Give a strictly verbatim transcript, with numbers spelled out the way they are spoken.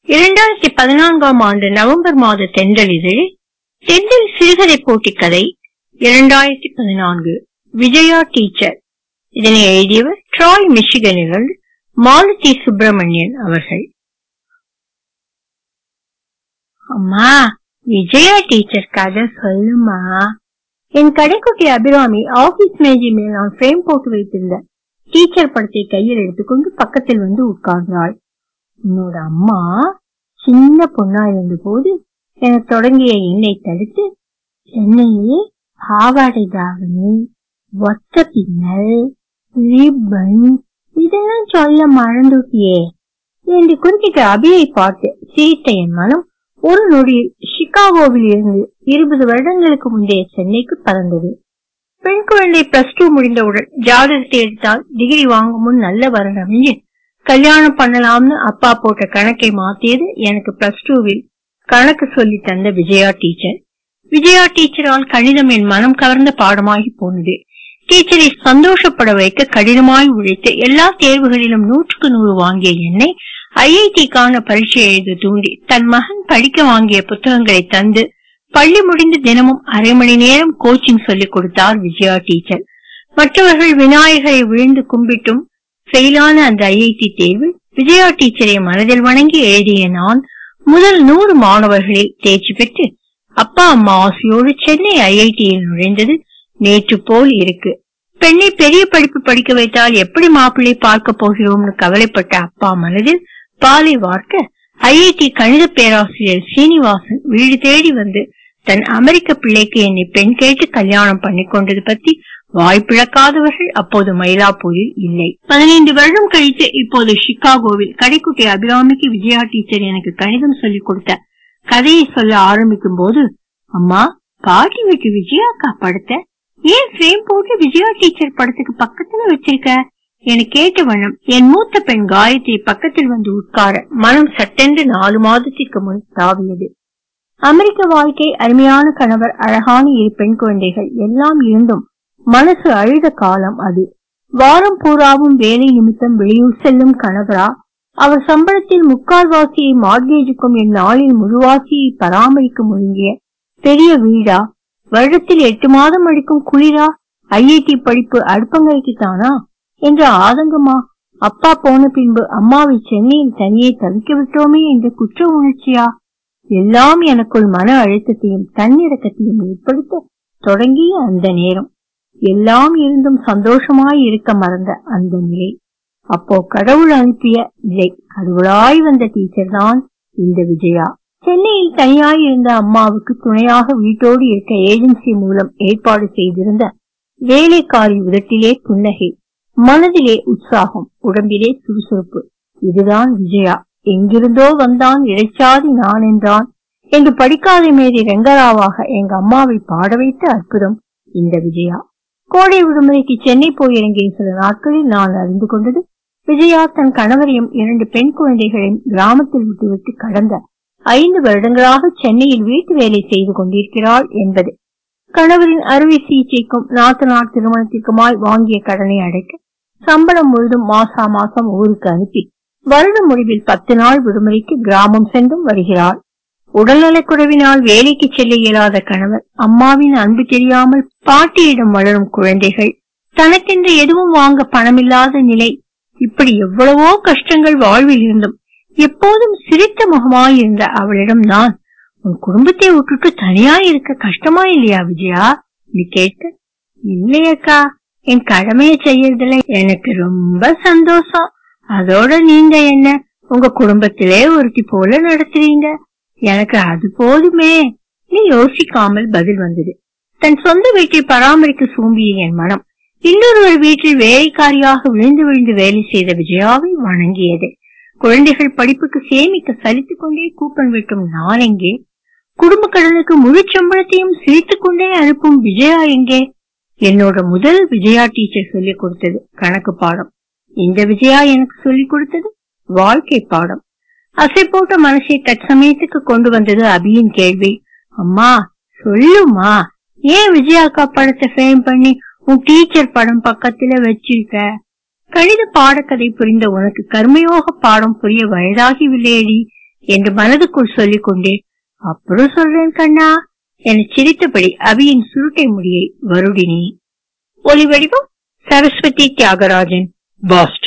இரண்டாயிரத்தி பதினான்காம் ஆண்டு நவம்பர் மாத தென்றல் இதழில் தென்றல் சிறுகதை போட்டி கதை இரண்டாயிரத்தி பதினான்கு விஜயா டீச்சர். இதனை எழுதியவர் ட்ராய் மிச்சிகனிலிருந்து மாலதி சுப்பிரமணியன் அவர்கள். அம்மா, விஜயா டீச்சர் கதை சொல்லுமா. என் கடைக்குட்டி அபிராமி ஆபீஸ் மேஜை மேல் நான் ஃப்ரேம் போட்டு வைத்திருந்த டீச்சர் படத்தை கையில் எடுத்துக்கொண்டு பக்கத்தில் வந்து உட்கார்ந்தாள். உன்னோட அம்மா சின்ன பொண்ணா இருந்த போது என தொடங்கிய என்னை தடுத்து, சென்னையே பாவாடை தாவணி, ஒத்த பின்னல், ரிப்பன் இதெல்லாம் சொல்ல மறந்துட்டியே என்று குறுக்கிட்ட அபியை பார்த்து சிரித்த என் மனம் ஒரு நொடியில் சிகாகோவில் இருந்து இருபது வருடங்களுக்கு முந்தைய சென்னைக்கு பறந்தது. பெண் குழந்தை பிளஸ் டூ முடிந்தவுடன் ஜாதகத்தை எடுத்தால் டிகிரி வாங்கும் முன் நல்ல வரன் அமைஞ்சு கல்யாணம் பண்ணலாம்னு அப்பா போட்ட கணக்கை மாத்தியது எனக்கு பிளஸ் டூவில் கணக்கு சொல்லி தந்த விஜயா டீச்சர். விஜயா டீச்சரால் கணிதம் என் மனம் கவர்ந்த பாடமாகி போனது. டீச்சரை சந்தோஷப்பட வைக்க கடினமாய் உழைத்து எல்லா தேர்வுகளிலும் நூற்றுக்கு நூறு வாங்கிய என்னை ஐஐடிக்கான பரீட்சை எழுத தூண்டி தன் மகன் படிக்க வாங்கிய புத்தகங்களை தந்து பள்ளி முடிந்து தினமும் அரை மணி நேரம் கோச்சிங் சொல்லிக் கொடுத்தார் விஜயா டீச்சர். மற்றவர்கள் விநாயகரை விழுந்து கும்பிட்டும் ஃபெயிலான அந்த ஐஐடி தேர்வில் விஜயா டீச்சரை மனதில் வணங்கி எழுதிய நான் முதல் நூறு மாணவர்களில் தேர்ச்சி பெற்று அப்பா அம்மா ஆசையோடு சென்னை ஐஐடியில் நுழைந்தது நேற்று போல் இருக்கு. பெண்ணை பெரிய படிப்பு படிக்க வைத்தால் எப்படி மாப்பிள்ளை பார்க்க போகிறோம்னு கவலைப்பட்ட அப்பா மனதில் பாலை வார்க்க ஐஐடி கணித பேராசிரியர் சீனிவாசன் வீடு தேடி வந்து தன் அமெரிக்க பிள்ளைக்கு என்னை பெண் கேட்டு கல்யாணம் பண்ணி கொண்டது பத்தி வாய்ப்பிழக்காதவர்கள் அப்போது மயிலாப்பூரில் இல்லை. பதினைந்து வருடம் கழித்து இப்போது சிகாகோவில் கடைக்குட்டி அபிராமிக்கு விஜயா டீச்சர் எனக்கு கணிதம் சொல்லிக் கொடுத்த கதையை சொல்ல ஆரம்பிக்கும் போது, அம்மா, பாட்டி வீட்டு விஜயாக்கா படத்தை ஏன் ஃப்ரேம் போட்டு விஜயா டீச்சர் படத்துக்கு பக்கத்துல வச்சிருக்க என கேட்ட வண்ணம் என் மூத்த பெண் காயத்ரி பக்கத்தில் வந்து உட்கார மனம் சட்டென்று நாலு மாதத்திற்கு முன் தாவியது. அமெரிக்க வாழ்க்கை, அருமையான கணவர், அழகான இரு பெண் குழந்தைகள் எல்லாம் இருந்தும் மனசு அழுத காலம் அது. வாரம் பூராவும் வேலை நிமித்தம் வெளியூர் செல்லும் கணவரா, அவர் சம்பளத்தில் முக்கால்வாசியை மார்கேஜுக்கும் என் நாளில் முழுவாசியை பராமரிக்க முழுங்கிய பெரிய வீடா, வருடத்தில் எட்டு மாதம் அடிக்கும் குளிரா, ஐஐடி படிப்பு அடுப்பங்கரைக்கு தானா என்ற ஆதங்கமா, அப்பா போன பின்பு அம்மாவை சென்னையில் தனியே தவிக்க விட்டோமே என்ற குற்ற உணர்ச்சியா, எல்லாம் எனக்குள் மன அழுத்தத்தையும் தன்னிறக்கத்தையும் ஏற்படுத்த தொடங்கிய அந்த நேரம். எல்லாம் இருந்தும் சந்தோஷமாய் இருக்க மறந்த அந்த நிலை. அப்போ கடவுள் அனுப்பிய நிலை. கடவுளாய் வந்த டீச்சர் தான் இந்த விஜயா. சென்னையில் தனியாய் இருந்த அம்மாவுக்கு துணையாக வீட்டோடு இருக்க ஏஜென்சி மூலம் ஏற்பாடு செய்திருந்த வேலைக்காரி உதட்டிலே புன்னகை, மனதிலே உற்சாகம், உடம்பிலே சுறுசுறுப்பு. இதுதான் விஜயா. எங்கிருந்தோ வந்தான் இடைச்சாதி நான் என்றான் என்று படிக்காத மேரி ரெங்கராவாக எங்க அம்மாவை பாட வைத்த அற்புதம் இந்த விஜயா. கோடை விடுமுறைக்கு சென்னை போய் இறங்கிய சில நாட்களில் நான் அறிந்து கொண்டது, விஜயா தன் கணவரையும் இரண்டு பெண் குழந்தைகளையும் கிராமத்தில் விட்டுவிட்டு கடந்த ஐந்து வருடங்களாக சென்னையில் வீட்டு வேலை செய்து கொண்டிருக்கிறாள் என்பது. கணவரின் அறுவை சிகிச்சைக்கும் நாத்து நாள் திருமணத்திற்குமாய் வாங்கிய கடனை அடைக்க சம்பளம் முழுதும் மாசா மாசம் ஊருக்கு அனுப்பி வருட முடிவில் பத்து நாள் விடுமுறைக்கு கிராமம் சென்றும் வருகிறாள். உடல்நலக்குறைவினால் வேலைக்கு செல்ல இயலாத கணவர், அம்மாவின் அன்பு தெரியாமல் பாட்டியிடம் வளரும் குழந்தைகள், தனக்கென்று எதுவும் வாங்க பணமில்லாத நிலை, இப்படி எவ்வளவோ கஷ்டங்கள் வாழ்வில் இருந்தும் எப்போதும் சிரித்த முகமாயிருந்த அவளிடம் நான், உன் குடும்பத்தை விட்டுட்டு தனியா இருக்க கஷ்டமா இல்லையா விஜயா நீ கேட்க, இல்லையக்கா, என் கடமையை செய்யறதுல எனக்கு ரொம்ப சந்தோஷம். அதோட நீங்க என்ன உங்க குடும்பத்திலே ஒருத்தி போல நடத்துறீங்க, எனக்கு அது போதுமே நீ யோசிக்காமல் பதில் வந்தது. தன் சொந்த வீட்டை பராமரிக்க சூம்பிய என் மனம் இன்னொரு வீட்டில் வேலைக்காரியாக விழுந்து விழுந்து வேலை செய்த விஜயாவை வணங்கியது. குழந்தைகள் படிப்புக்கு சேமிக்க சலித்துக் கொண்டே கூப்பன் வெட்டும் நான் எங்கே, குடும்ப கடனுக்கு முழு சம்பளத்தையும் சிரித்துக் கொண்டே அனுப்பும் விஜயா எங்கே? என்னோட முதல் விஜயா டீச்சர் சொல்லிக் கொடுத்தது கணக்கு பாடம். இந்த விஜயா எனக்கு சொல்லிக் கொடுத்தது வாழ்க்கை பாடம். அசை போட்ட மனசை தற்சமயத்துக்கு கொண்டு வந்தது அபியின் கேள்வி, அம்மா சொல்லுமா, ஏன் விஜயாக்கா படத்தை ஃப்ரேம் பண்ணி உன் டீச்சர் படம் பக்கத்துல வச்சிருக்க? கணித பாடக்கதை புரிந்த உனக்கு கர்மயோக பாடம் புரிய வயதாகிவில்லையடி என்று மனதுக்குள் சொல்லிக் கொண்டே அப்புறம் சொல்றேன் கண்ணா என சிரித்தபடி அபியின் சுருட்டை முடியை வருடினேன். ஒலி வடிவம் சரஸ்வதி தியாகராஜன், பாஸ்டன்.